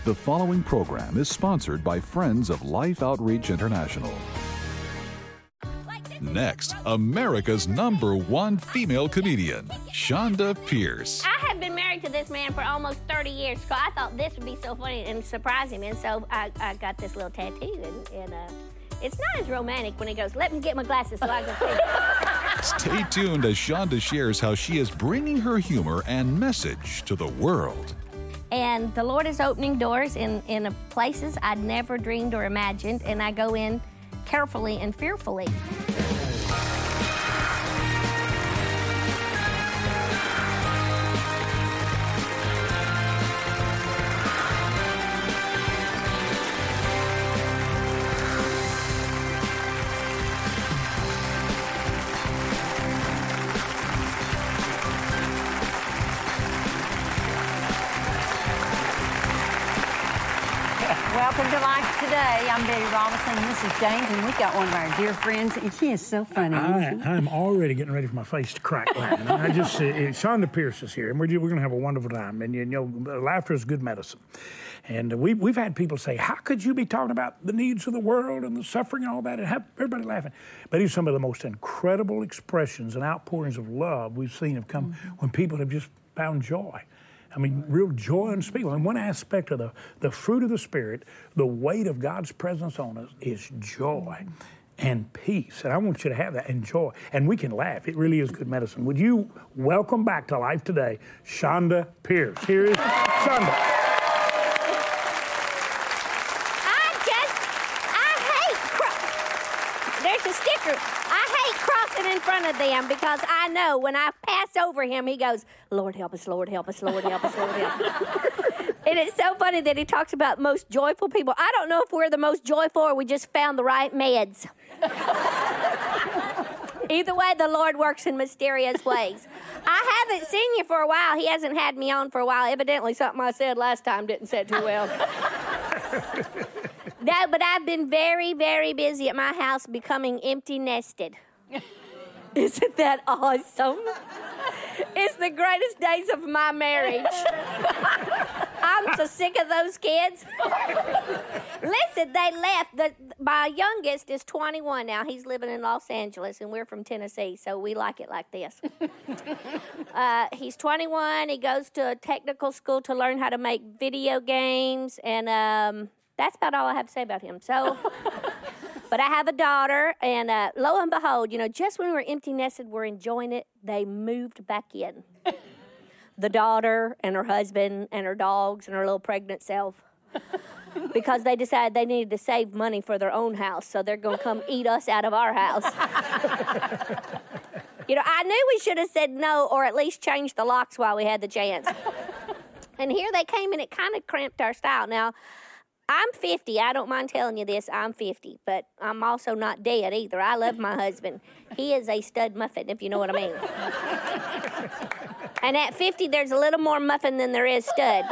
The following program is sponsored by Friends of Life Outreach International. Next, America's #1 female comedian, Chonda Pierce. I have been married to this man for almost 30 years, so I thought this would be so funny and surprise him, and so I got this little tattoo, and it's not as romantic when he goes, "Let me get my glasses so I can see." Stay tuned as Chonda shares how she is bringing her humor and message to the world. And the Lord is opening doors in places I'd never dreamed or imagined, and I go in carefully and fearfully. Welcome to Life Today. I'm Betty Robinson, and this is James, and we've got one of our dear friends. He is so funny. I'm already getting ready for my face to crack laughing. Chonda Pierce is here, and we're going to have a wonderful time. And, you know, laughter is good medicine. And we've had people say, how could you be talking about the needs of the world and the suffering and all that and have everybody laughing? But these are some of the most incredible expressions and outpourings of love we've seen have come when people have just found joy. I mean, real joy unspeakable. And one aspect of the fruit of the Spirit, the weight of God's presence on us, is joy and peace. And I want you to have that and joy. And we can laugh. It really is good medicine. Would you welcome back to Life Today, Chonda Pierce. Here is Chonda. There's a sticker. I hate crossing in front of them because I know when I pass over him, he goes, "Lord help us, Lord help us, Lord help us, Lord help us." And it's so funny that he talks about most joyful people. I don't know if we're the most joyful or we just found the right meds. Either way, the Lord works in mysterious ways. I haven't seen you for a while. He hasn't had me on for a while. Evidently, something I said last time didn't sit too well. No, but I've been very, very busy at my house becoming empty nested. Isn't that awesome? It's the greatest days of my marriage. I'm so sick of those kids. Listen, they left. My youngest is 21 now. He's living in Los Angeles, and we're from Tennessee, so we like it like this. He's 21. He goes to a technical school to learn how to make video games, and that's about all I have to say about him. So, but I have a daughter, and lo and behold, you know, just when we were empty nested, we're enjoying it, they moved back in. The daughter and her husband and her dogs and her little pregnant self. Because they decided they needed to save money for their own house, so they're going to come eat us out of our house. You know, I knew we should have said no or at least changed the locks while we had the chance. And here they came, and it kind of cramped our style. Now, I'm 50. I don't mind telling you this. I'm 50, but I'm also not dead either. I love my husband. He is a stud muffin, if you know what I mean. And at 50, there's a little more muffin than there is stud.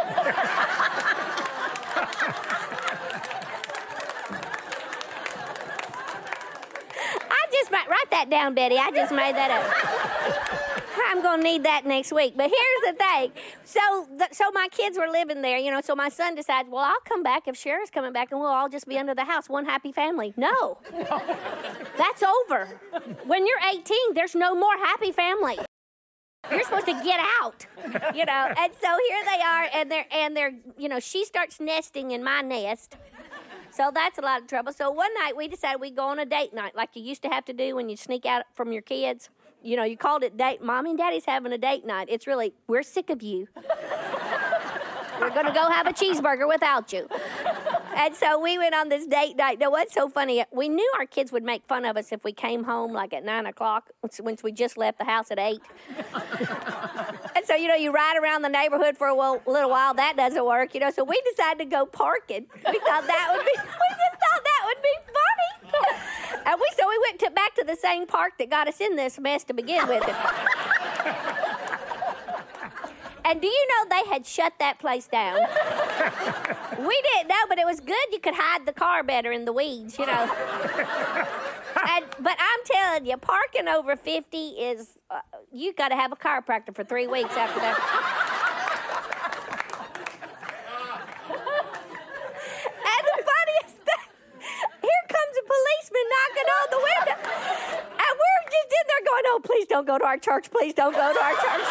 Write that down, Betty. I just made that up. I'm going to need that next week. But here's the thing. So my kids were living there, you know, so my son decided, well, I'll come back if Cher's coming back, and we'll all just be under the house, one happy family. No. That's over. When you're 18, there's no more happy family. You're supposed to get out, you know. And so here they are, and they're, you know, she starts nesting in my nest. So that's a lot of trouble. So one night we decided we'd go on a date night like you used to have to do when you sneak out from your kids. You know, you called it date. Mommy and Daddy's having a date night. It's really, we're sick of you. We're going to go have a cheeseburger without you. And so we went on this date night. Now, what's so funny, we knew our kids would make fun of us if we came home like at 9 o'clock, once we just left the house at 8. And so, you know, you ride around the neighborhood for a little while. That doesn't work, you know. So we decided to go parking. We just thought that would be funny. And so we went back to the same park that got us in this mess to begin with. And do you know they had shut that place down? We didn't know, but it was good. You could hide the car better in the weeds, you know. But I'm telling you, parking over 50 is, you got to have a chiropractor for 3 weeks after that. don't go to our church. Please don't go to our church.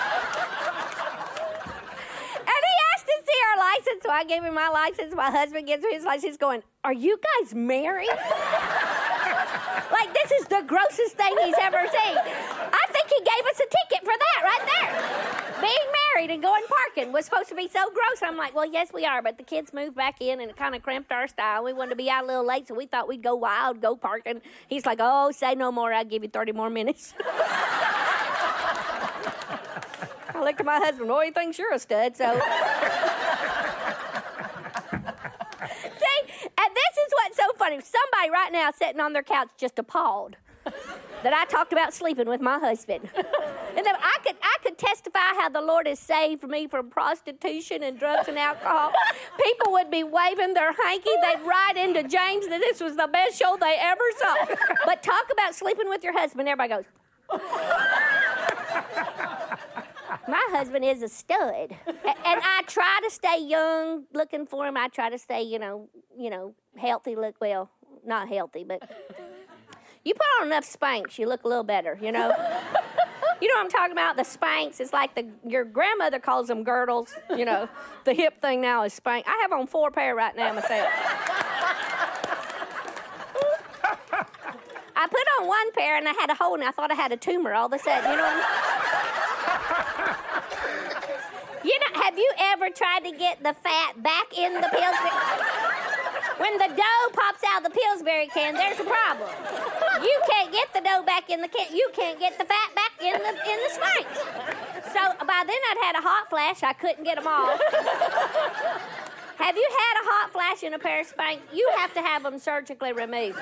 And he asked to see our license, so I gave him my license. My husband gives me his license. He's going, are you guys married? Like, this is the grossest thing he's ever seen. I think he gave us a ticket for that right there. Being married and going parking was supposed to be so gross. I'm like, well, yes, we are, but the kids moved back in, and it kind of cramped our style. We wanted to be out a little late, so we thought we'd go wild, go parking. He's like, oh, say no more. I'll give you 30 more minutes. I looked at my husband, well, he thinks you're a stud, so... See, and this is what's so funny. Somebody right now sitting on their couch just appalled that I talked about sleeping with my husband. And then I could testify how the Lord has saved me from prostitution and drugs and alcohol. People would be waving their hanky. They'd write into James that this was the best show they ever saw. But talk about sleeping with your husband, everybody goes... My husband is a stud. And I try to stay young looking for him. I try to stay, you know, healthy look. Well, not healthy, but you put on enough Spanx, you look a little better, you know. You know what I'm talking about? The Spanx. It's like your grandmother calls them girdles. You know, the hip thing now is Spanx. I have on 4 pair right now myself. I put on 1 pair and I had a hole and I thought I had a tumor all of a sudden, you know. You know, have you ever tried to get the fat back in the Pillsbury? When the dough pops out of the Pillsbury can, there's a problem. You can't get the dough back in the can. You can't get the fat back in the Spanx. So by then I'd had a hot flash. I couldn't get them off. Have you had a hot flash in a pair of Spanx? You have to have them surgically removed.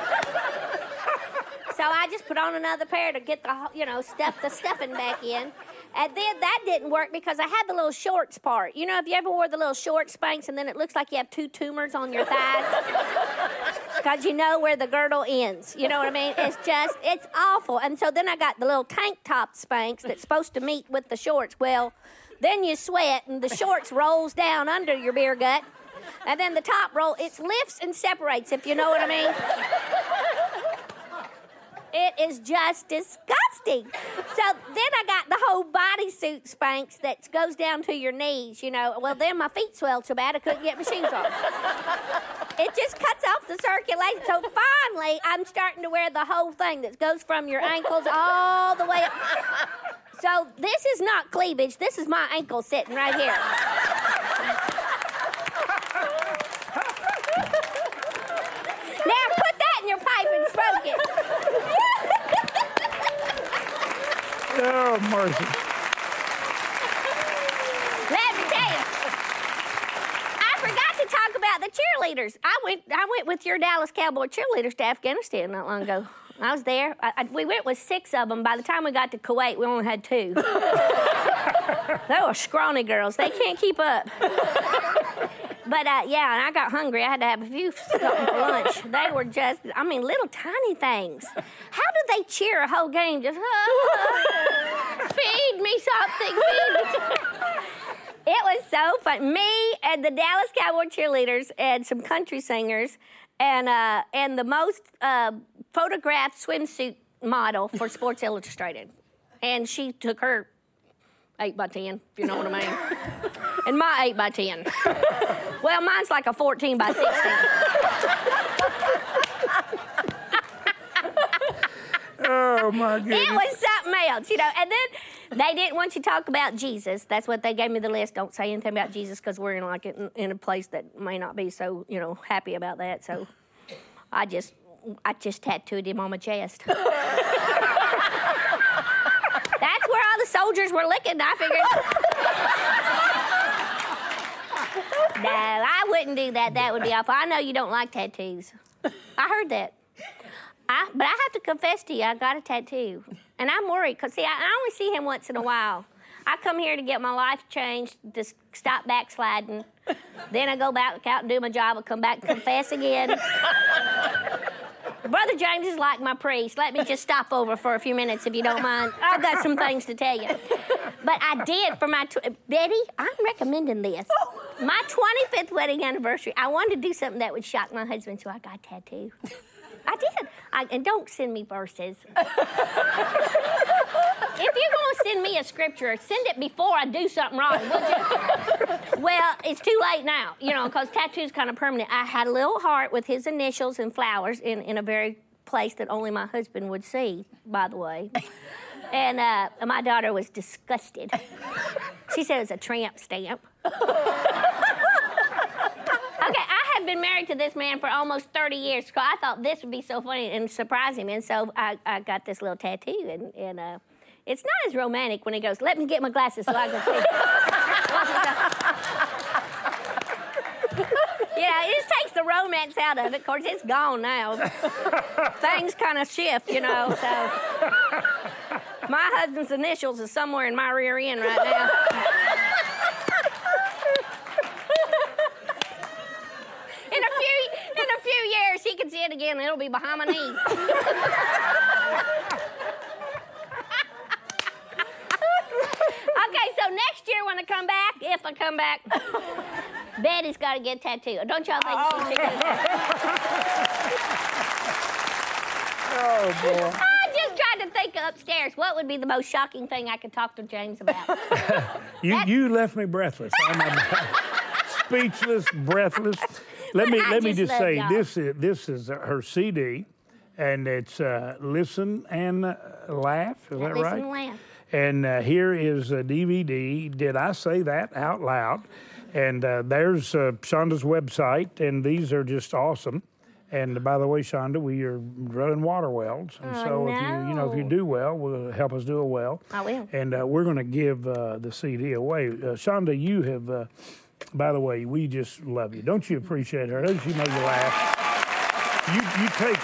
So I just put on another pair to get the stuffing back in. And then that didn't work because I had the little shorts part. You know, if you ever wore the little short Spanx and then it looks like you have 2 tumors on your thighs? Because you know where the girdle ends. You know what I mean? It's awful. And so then I got the little tank top Spanx that's supposed to meet with the shorts. Well, then you sweat and the shorts rolls down under your beer gut. And then the top it lifts and separates, if you know what I mean. It is just disgusting. So then I got the whole bodysuit Spanx that goes down to your knees, you know. Well, then my feet swelled so bad I couldn't get my shoes on. It just cuts off the circulation. So finally, I'm starting to wear the whole thing that goes from your ankles all the way up. So this is not cleavage. This is my ankle sitting right here. Now put that in your pipe and smoke it. Oh, mercy. Let me tell you, I forgot to talk about the cheerleaders. I went with your Dallas Cowboy cheerleaders to Afghanistan not long ago. I was there. We went with 6 of them. By the time we got to Kuwait, we only had 2. They were scrawny girls. They can't keep up. But, yeah, and I got hungry. I had to have a few something for lunch. They were just, little tiny things. How do they cheer a whole game? Just, feed me something, feed me something. It was so fun. Me and the Dallas Cowboy cheerleaders and some country singers and the most photographed swimsuit model for Sports Illustrated. And she took her 8x10, if you know what I mean. And my 8x10. Well, mine's like a 14x16. Oh, my goodness. It was something else, you know. And then they didn't want you to talk about Jesus. That's what they gave me the list. Don't say anything about Jesus because we're in a place that may not be so, happy about that. So I just tattooed him on my chest. That's where all the soldiers were licking. I figured. No, I wouldn't do that. That would be awful. I know you don't like tattoos. I heard that. But I have to confess to you, I got a tattoo. And I'm worried because, see, I only see him once in a while. I come here to get my life changed, to stop backsliding. Then I go back out and do my job. I come back and confess again. Brother James is like my priest. Let me just stop over for a few minutes if you don't mind. I've got some things to tell you. But I did for my... Betty, I'm recommending this. My 25th wedding anniversary, I wanted to do something that would shock my husband, so I got a tattoo. I did. And don't send me verses. if you're going to send me a scripture, send it before I do something wrong, would you? Well, it's too late now, because tattoo's kind of permanent. I had a little heart with his initials and flowers in a very place that only my husband would see, by the way. And my daughter was disgusted. She said it was a tramp stamp. Okay, I had been married to this man for almost 30 years, so I thought this would be so funny and surprise him. And so I got this little tattoo, and it's not as romantic when he goes, "Let me get my glasses so I can see." It just takes the romance out of it. Of course, it's gone now. Things kind of shift, so. My husband's initials is somewhere in my rear end right now. In a few years, he can see it again, and it'll be behind my knees. Okay, so next year when I come back, if I come back, Betty's got to get a tattoo. Don't y'all think she should get a tattoo? Oh, boy. I just tried to think upstairs what would be the most shocking thing I could talk to James about. You left me breathless. Speechless, breathless. Let me just say, y'all. this is her CD, and it's Listen and Laugh. Is that right? Listen and Laugh. And here is a DVD. Did I say that out loud? And there's Shonda's website, and these are just awesome. And by the way, Shonda, we are drilling water wells, and so if you do well, will help us do it well. I will. And we're going to give the CD away. Shonda, you have. By the way, we just love you. Don't you appreciate her? Doesn't she make you laugh? You take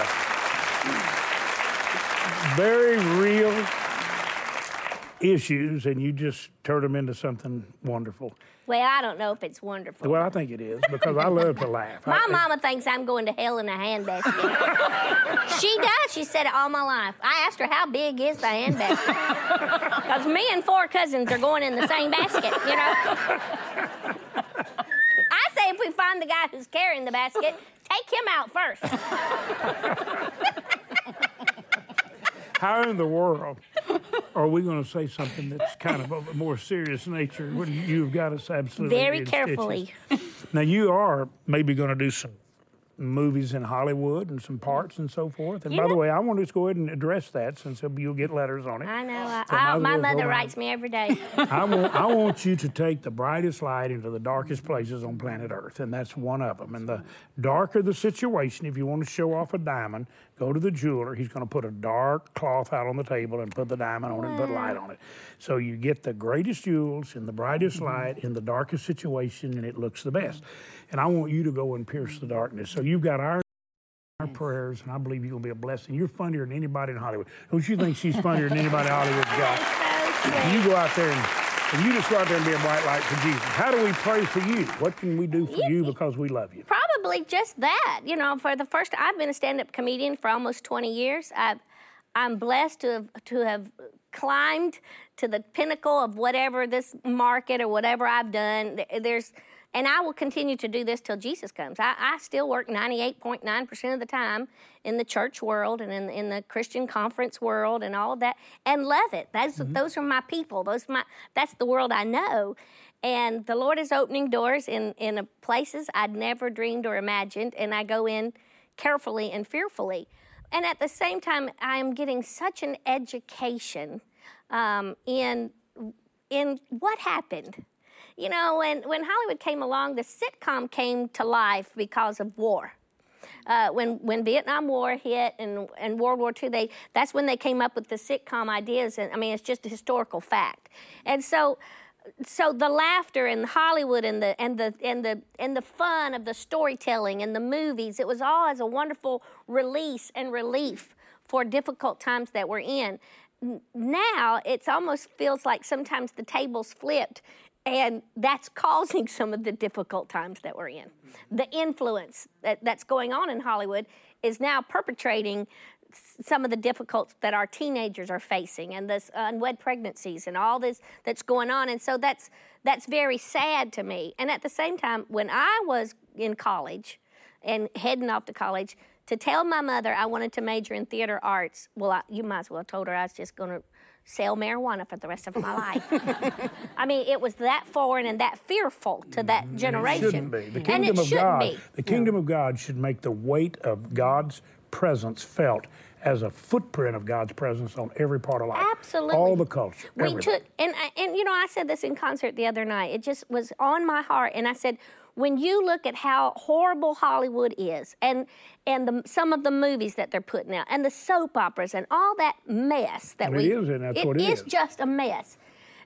the very real issues and you just turn them into something wonderful. Well, I don't know if it's wonderful. Well, I think it is, because I love to laugh. My mama thinks I'm going to hell in a handbasket. She does. She said it all my life. I asked her, how big is the handbasket? Because me and 4 cousins are going in the same basket, I say if we find the guy who's carrying the basket, take him out first. How in the world are we going to say something that's kind of of a more serious nature when you've got us absolutely Very in carefully. stitches? Now, you are maybe going to do some movies in Hollywood and some parts and so forth. And by the way, I want to just go ahead and address that, since you'll get letters on it. I know. So My mother writes me every day. I want you to take the brightest light into the darkest places on planet Earth, and that's one of them. And the darker the situation, if you want to show off a diamond, go to the jeweler. He's going to put a dark cloth out on the table and put the diamond on it and put light on it. So you get the greatest jewels in the brightest light in the darkest situation, and it looks the best. And I want you to go and pierce the darkness. So you've got our prayers, and I believe you're going to be a blessing. You're funnier than anybody in Hollywood. Don't you think she's funnier than anybody Hollywood's got? You go out there and you just go out there and be a bright light for Jesus. How do we pray for you? What can we do for you because we love you? Probably just that. For the first, I've been a stand-up comedian for almost 20 years. I'm blessed to have climbed to the pinnacle of whatever this market or whatever I've done. And I will continue to do this till Jesus comes. I still work 98.9% of the time in the church world and in the Christian conference world and all of that, and love it. Those are my people. That's the world I know. And the Lord is opening doors in places I'd never dreamed or imagined, and I go in carefully and fearfully. And at the same time, I am getting such an education in what happened. When Hollywood came along, the sitcom came to life because of war. When Vietnam War hit and World War II, that's when they came up with the sitcom ideas. And it's just a historical fact. And so the laughter in Hollywood and the fun of the storytelling and the movies, it was all as a wonderful release and relief for difficult times that we're in. Now it almost feels like sometimes the tables flipped. And that's causing some of the difficult times that we're in. The influence that's going on in Hollywood is now perpetrating some of the difficulties that our teenagers are facing, and this unwed pregnancies and all this that's going on. And so that's very sad to me. And at the same time, when I was in college and heading off to college, to tell my mother I wanted to major in theater arts, well, you might as well have told her I was just going to sell marijuana for the rest of my life. I mean, it was that foreign and that fearful to that generation. It shouldn't be. The kingdom of God, the kingdom of God should make the weight of God's presence felt as a footprint of God's presence on every part of life. Absolutely. All the culture. We everything. took, and you know, I said this in concert the other night. It just was on my heart, and I said, when you look at how horrible Hollywood is, and some of the movies that they're putting out, and the soap operas, and all that mess that It is, and that's what it is. It's just a mess.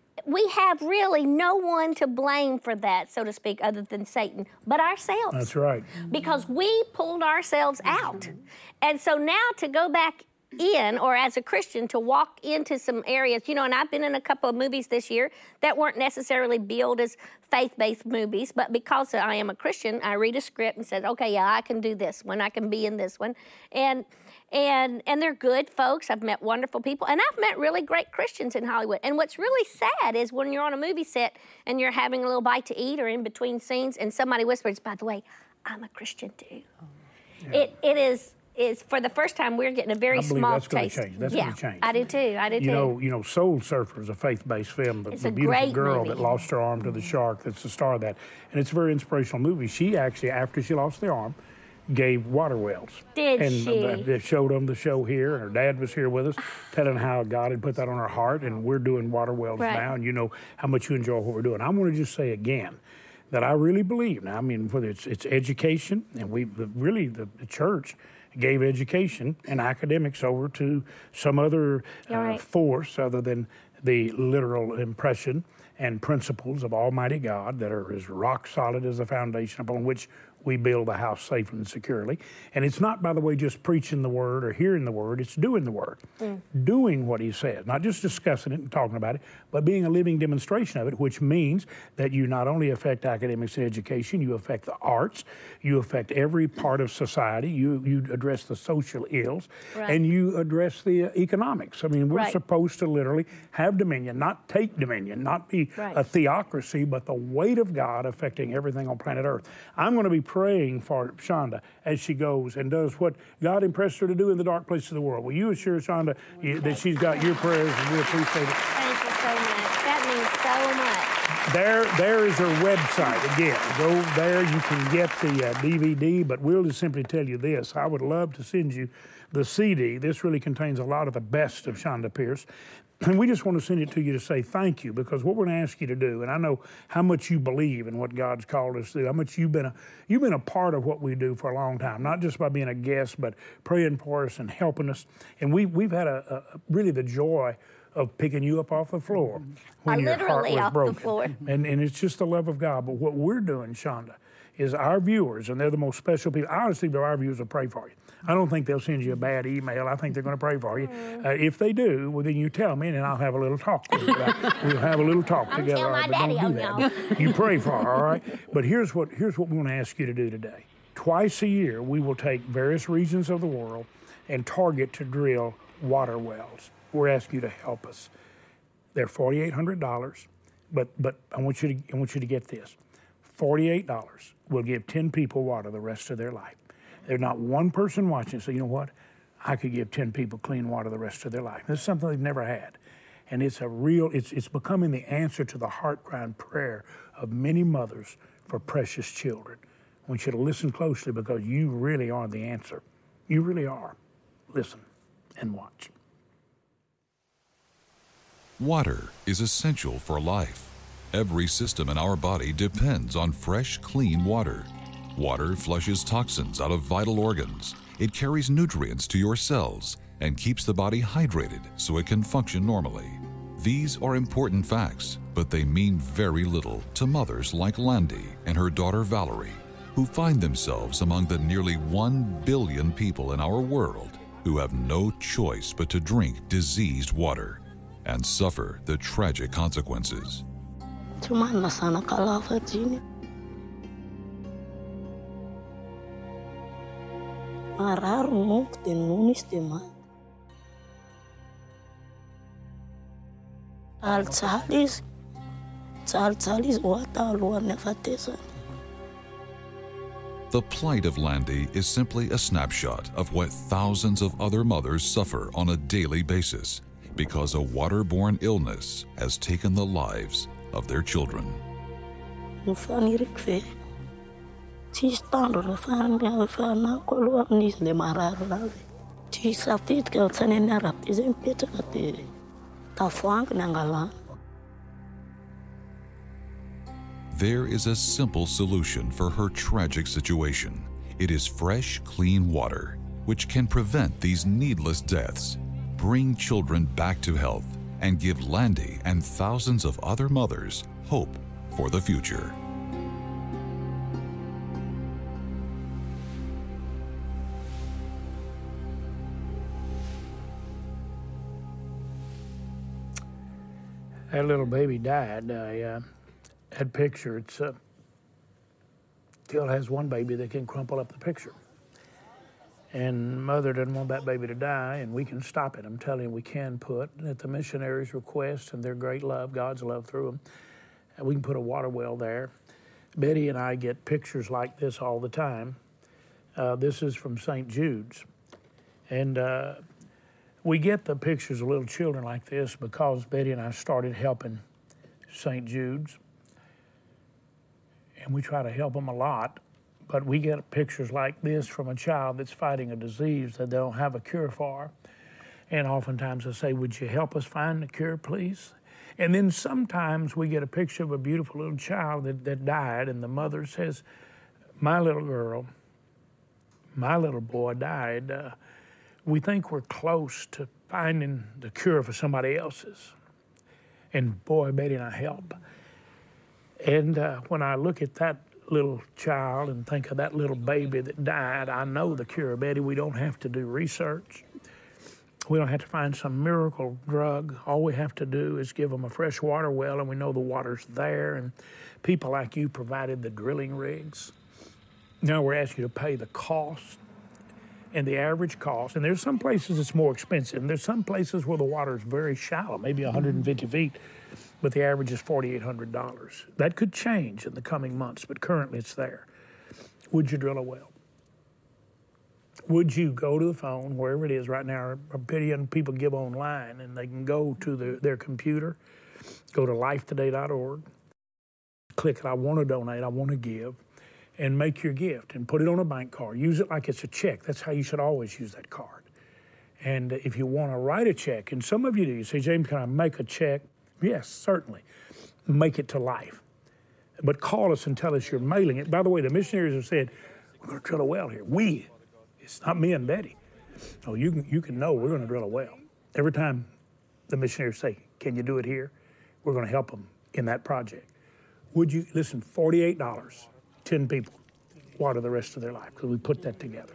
We have really no one to blame for that, so to speak, other than Satan, but ourselves. That's right. Because we pulled ourselves out. And so now to go back in, or as a Christian, to walk into some areas, you know, and I've been in a couple of movies this year that weren't necessarily billed as faith-based movies, but because I am a Christian, I read a script and said, okay, yeah, I can do this one, I can be in this one. And they're good folks. I've met wonderful people, and I've met really great Christians in Hollywood. And what's really sad is when you're on a movie set and you're having a little bite to eat or in between scenes, and somebody whispers, by the way, I'm a Christian too. Yeah. It is for the first time we're getting a very small taste. That's going to change. That's going to change. I do too. You know, Soul Surfer is a faith-based film, but it's the a beautiful great girl movie. that lost her arm to the shark, that's the star of that. And it's a very inspirational movie. She actually, after she lost the arm, gave water wells. Did she? And they showed them the show here, and her dad was here with us, telling how God had put that on her heart, and we're doing water wells now, and you know how much you enjoy what we're doing. I want to just say again that I really believe, now, I mean, whether it's education, and the church gave education and academics over to some other force other than the literal impression and principles of Almighty God that are as rock solid as the foundation upon which we build the house safely and securely. And it's not, by the way, just preaching the word or hearing the word, it's doing the word. Doing what he says, not just discussing it and talking about it, but being a living demonstration of it, which means that you not only affect academics and education, you affect the arts, you affect every part of society, you address the social ills, and you address the economics. I mean, we're supposed to literally have dominion, not take dominion, not be a theocracy, but the weight of God affecting everything on planet Earth. I'm going to be praying for Shonda as she goes and does what God impressed her to do in the dark places of the world. Will you assure Shonda that she's got your prayers, and we appreciate it? Thank you so much. That means so much. There is her website. Again, go there. You can get the DVD, but we'll just simply tell you this. I would love to send you the CD. This really contains a lot of the best of Shonda Pierce. And we just want to send it to you to say thank you, because what we're going to ask you to do, and I know how much you believe in what God's called us to do, how much you've been a part of what we do for a long time, not just by being a guest, but praying for us and helping us. And we've had really the joy of picking you up off the floor when your heart was broken. The floor. And it's just the love of God. But what we're doing, Shonda, is our viewers, and they're the most special people. I honestly believe our viewers will pray for you. I don't think they'll send you a bad email. I think they're going to pray for you. If they do, well, then you tell me, and I'll have a little talk with you. We'll have a little talk together. Tell my daddy on y'all. You pray for her, all right? But here's what we want to ask you to do today. Twice a year, we will take various regions of the world and target to drill water wells. We're asking you to help us. They're $4,800, but I want you to get this. $48 will give 10 people water the rest of their life. There's not one person watching, so you know what? I could give 10 people clean water the rest of their life. This is something they've never had. And it's becoming the answer to the heart cry and prayer of many mothers for precious children. I want you to listen closely, because you really are the answer. You really are. Listen and watch. Water is essential for life. Every system in our body depends on fresh, clean water. Water flushes toxins out of vital organs. It carries nutrients to your cells and keeps the body hydrated so it can function normally. These are important facts, but they mean very little to mothers like Landy and her daughter Valerie, who find themselves among the nearly 1 billion people in our world who have no choice but to drink diseased water and suffer the tragic consequences. The plight of Landy is simply a snapshot of what thousands of other mothers suffer on a daily basis, because a waterborne illness has taken the lives of their children. There is a simple solution for her tragic situation. It is fresh, clean water, which can prevent these needless deaths, bring children back to health, and give Landy and thousands of other mothers hope for the future. That little baby died. I had picture. It's still has one baby that can crumple up the picture. And mother didn't want that baby to die, and we can stop it. I'm telling you, we can put, at the missionaries' request and their great love, God's love through them, we can put a water well there. Betty and I get pictures like this all the time. This is from St. Jude's. And we get the pictures of little children like this because Betty and I started helping St. Jude's. And we try to help them a lot. But we get pictures like this from a child that's fighting a disease that they don't have a cure for. And oftentimes I say, would you help us find the cure, please? And then sometimes we get a picture of a beautiful little child that died, and the mother says, my little girl, my little boy died. We think we're close to finding the cure for somebody else's. And boy, Betty and I help. And when I look at that little child and think of that little baby that died, I know the cure, Betty. We don't have to do research. We don't have to find some miracle drug. All we have to do is give them a fresh water well, and we know the water's there, and people like you provided the drilling rigs. Now we're asking you to pay the cost and the average cost, and there's some places it's more expensive, and there's some places where the water is very shallow, maybe 150 feet, but the average is $4,800. That could change in the coming months, but currently it's there. Would you drill a well? Would you go to the phone, wherever it is right now, a billion people give online, and they can go to their computer, go to lifetoday.org, click I want to donate, I want to give, and make your gift, and put it on a bank card. Use it like it's a check. That's how you should always use that card. And if you want to write a check, and some of you do, you say, James, can I make a check? Yes, certainly. Make it to life. But call us and tell us you're mailing it. By the way, the missionaries have said, we're going to drill a well here. It's not me and Betty. Oh, you can know we're going to drill a well. Every time the missionaries say, can you do it here? We're going to help them in that project. Would you, listen, $48, 10 people water the rest of their life, because we put that together.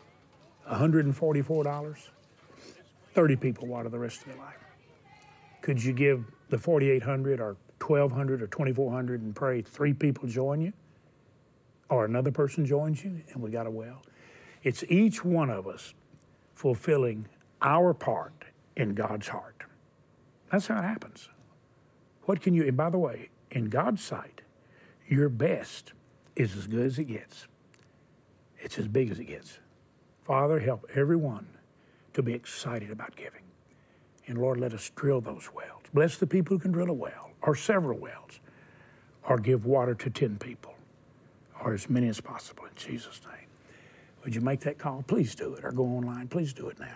$144, 30 people water the rest of their life. Could you give the $4,800 or $1,200 or $2,400 and pray 3 people join you? Or another person joins you, and we got a well. It's each one of us fulfilling our part in God's heart. That's how it happens. What can you, and by the way, in God's sight, your best is as good as it gets. It's as big as it gets. Father, help everyone to be excited about giving. And Lord, let us drill those wells. Bless the people who can drill a well, or several wells, or give water to 10 people, or as many as possible in Jesus' name. Would you make that call? Please do it, or go online. Please do it now.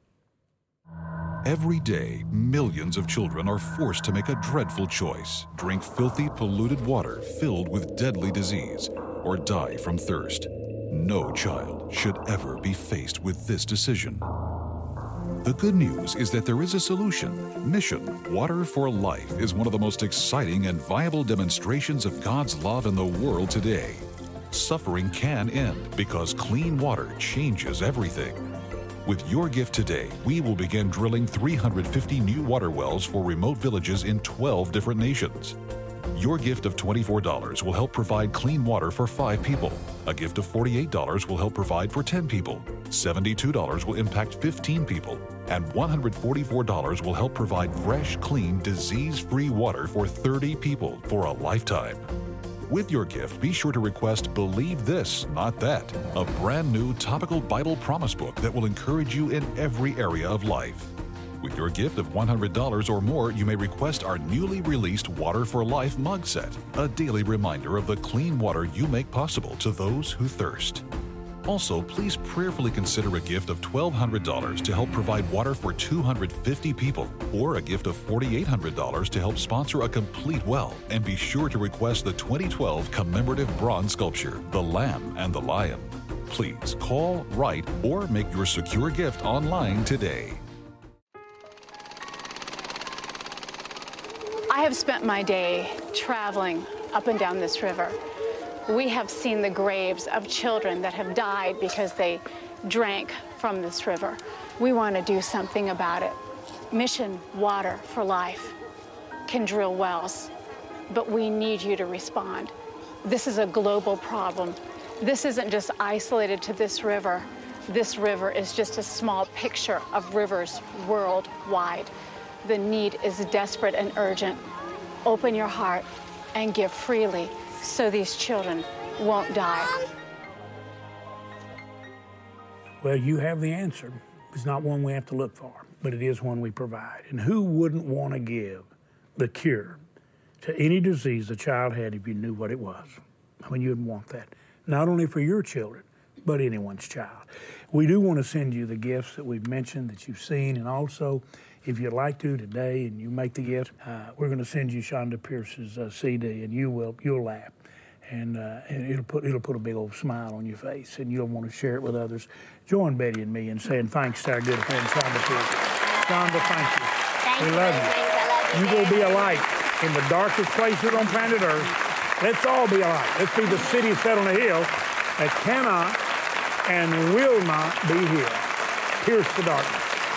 Every day, millions of children are forced to make a dreadful choice: drink filthy, polluted water filled with deadly disease, or die from thirst. No child should ever be faced with this decision. The good news is that there is a solution. Mission Water for Life is one of the most exciting and viable demonstrations of God's love in the world today. Suffering can end because clean water changes everything. With your gift today, we will begin drilling 350 new water wells for remote villages in 12 different nations. Your gift of $24 will help provide clean water for 5 people. A gift of $48 will help provide for 10 people. $72 will impact 15 people. And $144 will help provide fresh, clean, disease-free water for 30 people for a lifetime. With your gift, be sure to request Believe This, Not That, a brand new topical Bible promise book that will encourage you in every area of life. With your gift of $100 or more, you may request our newly released Water for Life mug set, a daily reminder of the clean water you make possible to those who thirst. Also, please prayerfully consider a gift of $1,200 to help provide water for 250 people, or a gift of $4,800 to help sponsor a complete well. And be sure to request the 2012 commemorative bronze sculpture, The Lamb and the Lion. Please call, write, or make your secure gift online today. I have spent my day traveling up and down this river. We have seen the graves of children that have died because they drank from this river. We want to do something about it. Mission Water for Life can drill wells, but we need you to respond. This is a global problem. This isn't just isolated to this river. This river is just a small picture of rivers worldwide. The need is desperate and urgent. Open your heart and give freely so these children won't die. Well, you have the answer. It's not one we have to look for, but it is one we provide. And who wouldn't want to give the cure to any disease a child had if you knew what it was? I mean, you'd want that, not only for your children, but anyone's child. We do want to send you the gifts that we've mentioned, that you've seen, and also, if you'd like to today and you make the gift, we're going to send you Shonda Pierce's CD, and you'll laugh, and it'll put a big old smile on your face, and you'll want to share it with others. Join Betty and me in saying thanks to our good friend Shonda Pierce. Shonda, thank you. We love you. You will be a light in the darkest places on planet Earth. Let's all be a light. Let's be the city set on a hill that cannot and will not be hid. Pierce the darkness.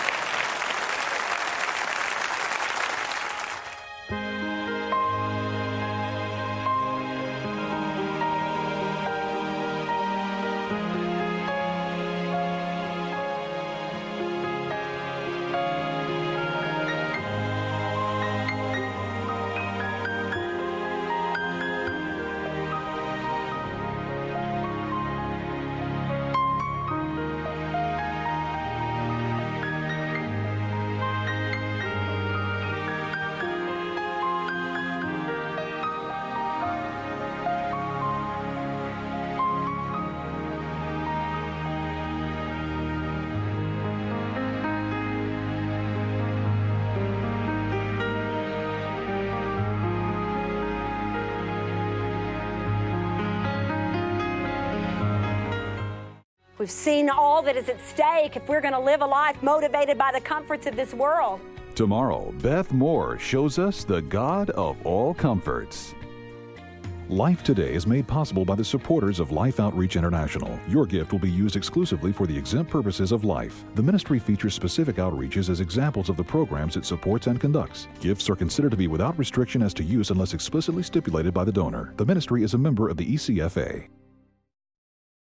We've seen all that is at stake if we're going to live a life motivated by the comforts of this world. Tomorrow, Beth Moore shows us the God of all comforts. Life Today is made possible by the supporters of Life Outreach International. Your gift will be used exclusively for the exempt purposes of life. The ministry features specific outreaches as examples of the programs it supports and conducts. Gifts are considered to be without restriction as to use unless explicitly stipulated by the donor. The ministry is a member of the ECFA.